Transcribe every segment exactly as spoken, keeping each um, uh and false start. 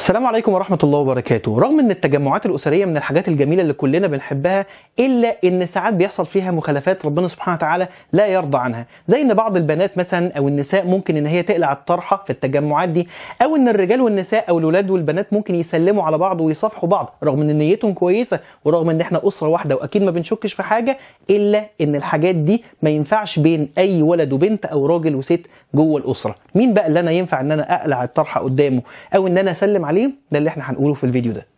السلام عليكم ورحمة الله وبركاته. رغم ان التجمعات الأسرية من الحاجات الجميلة اللي كلنا بنحبها، إلا ان ساعات بيحصل فيها مخالفات ربنا سبحانه وتعالى لا يرضى عنها، زي ان بعض البنات مثلا او النساء ممكن ان هي تقلع الطرحة في التجمعات دي، او ان الرجال والنساء او الولاد والبنات ممكن يسلموا على بعض ويصافحوا بعض رغم ان نيتهم كويسة ورغم ان احنا أسرة واحدة واكيد ما بنشكش في حاجة، إلا ان الحاجات دي ما ينفعش بين اي ولد وبنت او راجل وست جوه الأسرة. مين بقى اللي انا ينفع ان انا اقلع الطرحة قدامه او ان انا اسلم عليه؟ ده اللي احنا هنقوله في الفيديو ده.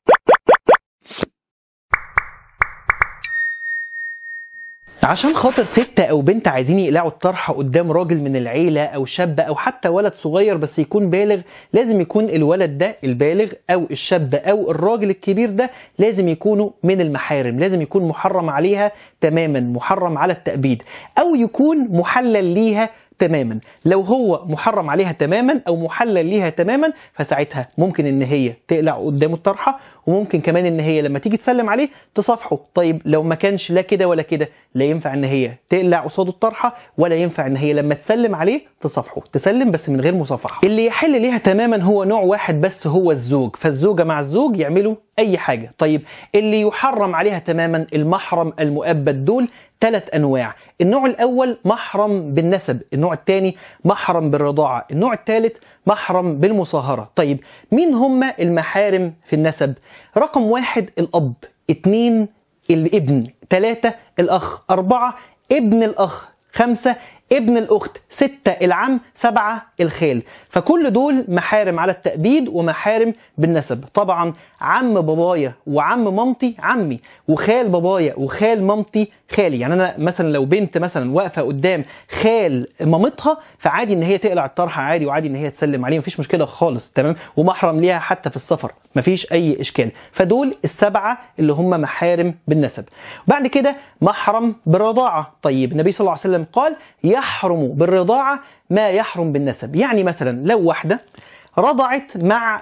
عشان خاطر ست او بنت عايزين يقلعوا الطرحه قدام راجل من العيله او شاب او حتى ولد صغير بس يكون بالغ، لازم يكون الولد ده البالغ او الشاب او الراجل الكبير ده لازم يكونوا من المحارم، لازم يكون محرم عليها تماما، محرم على التأبيد، او يكون محلل ليها تماما. لو هو محرم عليها تماما او محلل ليها تماما فساعتها ممكن ان هي تقلع قدامه الطرحه، وممكن كمان ان هي لما تيجي تسلم عليه تصافحه. طيب لو ما كانش لا كده ولا كده، لا ينفع ان هي تقلع قصاده الطرحه ولا ينفع ان هي لما تسلم عليه تصافحه، تسلم بس من غير مصافحه. اللي يحل ليها تماما هو نوع واحد بس، هو الزوج، فالزوجه مع الزوج يعملوا اي حاجه. طيب اللي يحرم عليها تماما المحرم المؤبد، دول ثلاث انواع. النوع الاول محرم بالنسب، النوع الثاني محرم بالرضاعه، النوع الثالث محرم بالمصاهره. طيب مين هم المحارم في النسب؟ رقم واحد الاب، اثنين الابن، ثلاثة الاخ، اربعة ابن الاخ، خمسة ابن الأخت، ستة العم، سبعة الخال. فكل دول محارم على التأبيد ومحارم بالنسب. طبعا عم بابايا وعم مامتي عمي، وخال بابايا وخال مامتي خالي. يعني أنا مثلا لو بنت مثلا واقفة قدام خال مامتها فعادي إن هي تقلع الطرحة عادي، وعادي إن هي تسلم عليه، مفيش مشكلة خالص، تمام، ومحرم ليها حتى في السفر، مفيش أي إشكال. فدول السبعة اللي هم محارم بالنسب. بعد كده محرم بالرضاعة. طيب النبي صلى الله عليه وسلم قال يحرم بالرضاعة ما يحرم بالنسب. يعني مثلا لو واحدة رضعت مع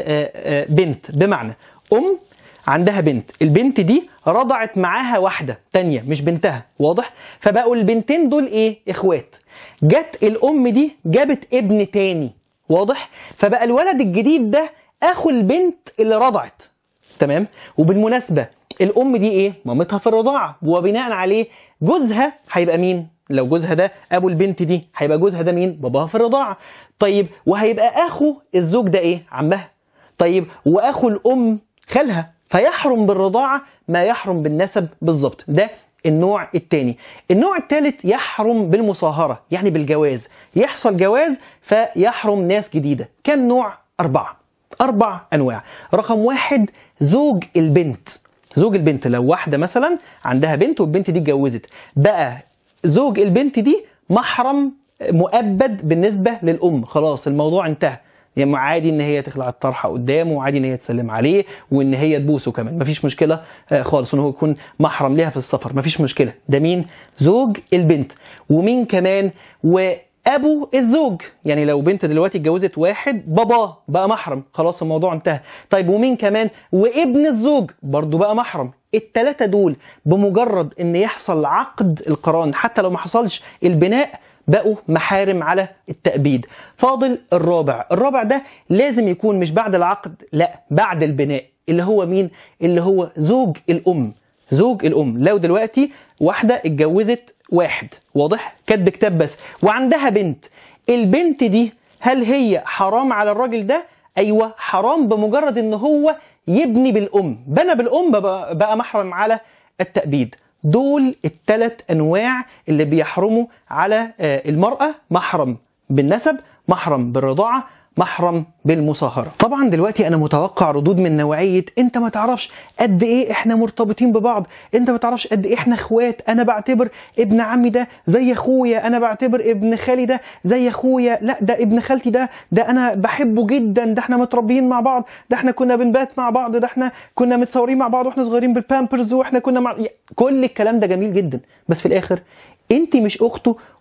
بنت، بمعنى أم عندها بنت، البنت دي رضعت معاها واحدة تانية مش بنتها، واضح؟ فبقوا البنتين دول ايه؟ اخوات. جت الأم دي جابت ابن تاني، واضح؟ فبقى الولد الجديد ده أخو البنت اللي رضعت، تمام؟ وبالمناسبة الأم دي ايه؟ مامتها في الرضاعة، وبناء عليه جوزها هيبقى مين؟ لو جوزها ده ابو البنت دي هيبقى جوزها ده مين؟ باباها في الرضاعه. طيب وهيبقى اخو الزوج ده ايه؟ عمها. طيب واخو الام خالها. فيحرم بالرضاعه ما يحرم بالنسب بالظبط. ده النوع الثاني. النوع الثالث يحرم بالمصاهره، يعني بالجواز، يحصل جواز فيحرم ناس جديده. كم نوع؟ اربعه. اربع انواع. رقم واحد زوج البنت. زوج البنت لو واحده مثلا عندها بنت والبنت دي اتجوزت، بقى زوج البنت دي محرم مؤبد بالنسبة للأم، خلاص الموضوع انتهى. يعني عادي ان هي تخلع الطرحة قدامه، وعادي ان هي تسلم عليه، وان هي تبوسه كمان، مفيش مشكلة خالص، وان هو يكون محرم ليها في السفر، مفيش مشكلة. ده مين؟ زوج البنت. ومين كمان؟ وابو الزوج، يعني لو بنت دلوقتي اتجوزت واحد باباه بقى محرم، خلاص الموضوع انتهى. طيب ومين كمان؟ وابن الزوج برضو بقى محرم. التلاتة دول بمجرد ان يحصل عقد القران، حتى لو ما حصلش البناء، بقوا محارم على التأبيد. فاضل الرابع. الرابع ده لازم يكون مش بعد العقد، لا بعد البناء، اللي هو مين؟ اللي هو زوج الأم. زوج الأم لو دلوقتي واحدة اتجوزت واحد، واضح؟ كاتب كتاب بس، وعندها بنت، البنت دي هل هي حرام على الراجل ده؟ أيوة حرام، بمجرد ان هو يبني بالأم، بنى بالأم بقى محرم على التأبيد. دول الثلاث أنواع اللي بيحرموا على المرأة، محرم بالنسب، محرم بالرضاعة، محرم بالمصاهرة. طبعا دلوقتي انا متوقع ردود من نوعية انت ما تعرفش قد ايه احنا مرتبطين ببعض، انت ما تعرفش قد ايه احنا اخوات، انا بعتبر ابن عمي ده زي اخويا، انا بعتبر ابن خالي ده زي اخويا، لا ده ابن خالتي ده ده انا بحبه جدا، ده احنا متربيين مع بعض، ده احنا كنا بنبات مع بعض، ده احنا كنا متصورين مع بعض واحنا صغيرين بالبامبرز، واحنا كنا مع... كل الكلام ده جميل جدا، بس في الاخر انت مش اخته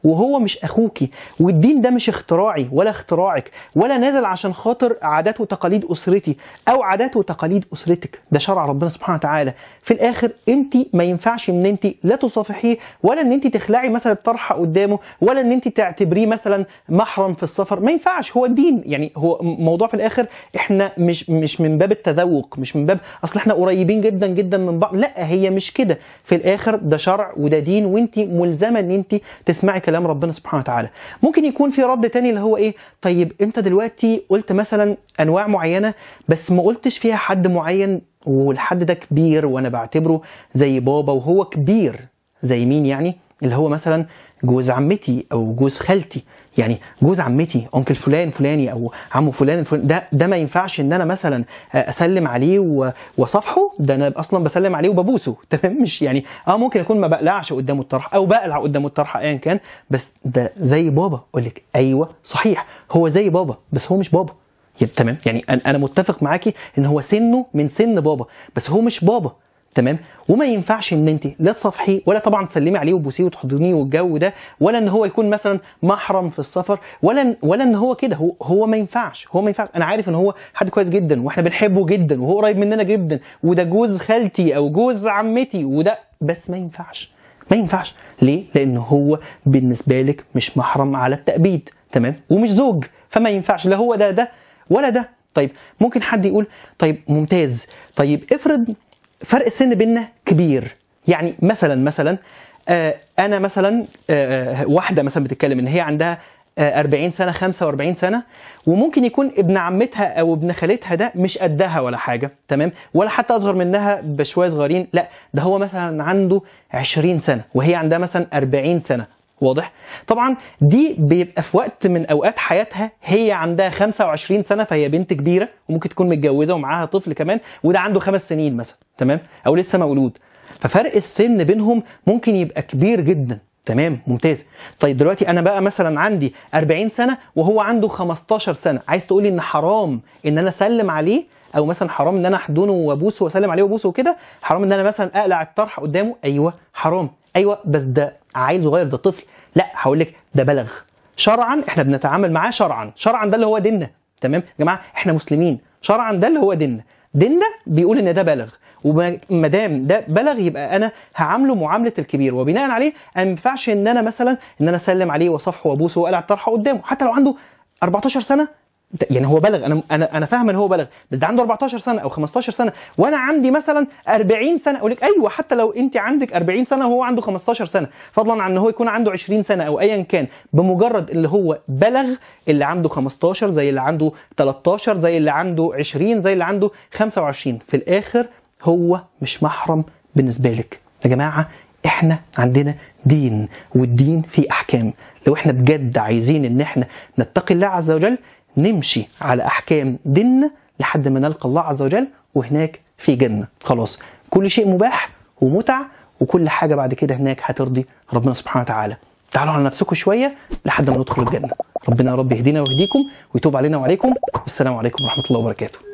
وهو مش اخوكي، والدين ده مش اختراعي ولا اختراعك ولا نازل عشان خاطر عادات وتقاليد اسرتي او عادات وتقاليد اسرتك، ده شرع ربنا سبحانه وتعالى. في الاخر انت ما ينفعش ان انت لا تصافحيه ولا ان انت تخلعي مثلا الطرحه قدامه ولا ان انت تعتبريه مثلا محرم في السفر، ما ينفعش، هو الدين. يعني هو موضوع في الاخر احنا مش مش من باب التذوق، مش من باب اصل احنا قريبين جدا جدا من بعض، لا هي مش كده. في الاخر ده شرع وده دين، وانت ملزمه ان انت تسمعي كلام ربنا سبحانه وتعالى. ممكن يكون في رد تاني اللي هو ايه، طيب انت دلوقتي قلت مثلا انواع معينه بس ما قلتش فيها حد معين، والحد ده كبير وانا بعتبره زي بابا وهو كبير. زي مين يعني؟ اللي هو مثلا جوز عمتي او جوز خالتي. يعني جوز عمتي انكل فلان فلاني او عمو فلان الفلاني، ده ده ما ينفعش ان انا مثلا اسلم عليه وصافحه، ده انا اصلا بسلم عليه وببوسه، تمام؟ مش يعني اه ممكن اكون ما بقلعش قدامه الطرحه او بقلع قدامه الطرحه ايا كان، بس ده زي بابا. اقول لك ايوه صحيح هو زي بابا بس هو مش بابا. تمام؟ يعني انا متفق معاكي ان هو سنه من سن بابا بس هو مش بابا، تمام؟ وما ينفعش ان انت لا تصافحيه ولا طبعا تسلمي عليه وتبوسيه وتحضنيه والجو ده، ولا ان هو يكون مثلا محرم في السفر، ولا ولا ان هو كده. هو هو ما ينفعش، هو ما ينفعش. انا عارف ان هو حد كويس جدا واحنا بنحبه جدا وهو قريب مننا جدا وده جوز خالتي او جوز عمتي وده، بس ما ينفعش. ما ينفعش ليه؟ لان هو بالنسبه لك مش محرم على التأبيد، تمام؟ ومش زوج، فما ينفعش لا هو ده ده ولا ده. طيب ممكن حد يقول طيب ممتاز، طيب افرض فرق السن بيننا كبير. يعني مثلا مثلا آه انا مثلا آه واحده مثلا بتتكلم ان هي عندها آه أربعين سنه خمسة وأربعين سنه، وممكن يكون ابن عمتها او ابن خالتها ده مش قدها ولا حاجه، تمام؟ ولا حتى اصغر منها بشويه صغيرين، لا ده هو مثلا عنده عشرين سنه وهي عندها مثلا أربعين سنه. واضح؟ طبعا دي بيبقى في وقت من اوقات حياتها هي عندها خمسة وعشرين سنه، فهي بنت كبيره وممكن تكون متجوزه ومعاها طفل كمان، وده عنده خمس سنين مثلا، تمام؟ او لسه مولود. ففرق السن بينهم ممكن يبقى كبير جدا، تمام؟ ممتاز. طيب دلوقتي انا بقى مثلا عندي أربعين سنه وهو عنده خمستاشر سنه، عايز تقولي ان حرام ان انا اسلم عليه او مثلا حرام ان انا احضنه وابوسه واسلم عليه وابوسه وكده؟ حرام ان انا مثلا اقلع الطرحه قدامه؟ ايوه حرام. ايوه بس ده عيل صغير، ده طفل. لا هقول لك ده بلغ شرعا، احنا بنتعامل معاه شرعا. شرعا ده اللي هو ديننا، تمام يا جماعه؟ احنا مسلمين، شرعا ده اللي هو ديننا. ديننا بيقول ان ده بلغ، وما دام ده بلغ يبقى انا هعامله معامله الكبير، وبناء عليه ما ينفعش ان انا مثلا ان انا اسلم عليه واصافحه وابوسه واقلع الطرحه قدامه حتى لو عنده أربعتاشر سنه. يعني هو بلغ، انا انا انا فاهم ان هو بلغ، بس ده عنده أربعتاشر سنه او خمستاشر سنه وانا عندي مثلا أربعين سنه. اقول لك ايوه حتى لو انت عندك أربعين سنه وهو عنده خمستاشر سنه، فضلا عن ان هو يكون عنده عشرين سنه او ايا كان، بمجرد اللي هو بلغ، اللي عنده خمستاشر زي اللي عنده تلتاشر زي اللي عنده عشرين زي اللي عنده خمسة وعشرين، في الاخر هو مش محرم بالنسبه لك. يا جماعه احنا عندنا دين، والدين فيه احكام. لو احنا بجد عايزين ان احنا نتقي الله عز وجل نمشي على احكام ديننا لحد ما نلقى الله عز وجل، وهناك في جنه. خلاص كل شيء مباح ومتع، وكل حاجه بعد كده هناك هترضي ربنا سبحانه وتعالى. تعالوا على نفسكم شويه لحد ما ندخل الجنه. ربنا يا رب يهدينا ويهديكم ويتوب علينا وعليكم. والسلام عليكم ورحمه الله وبركاته.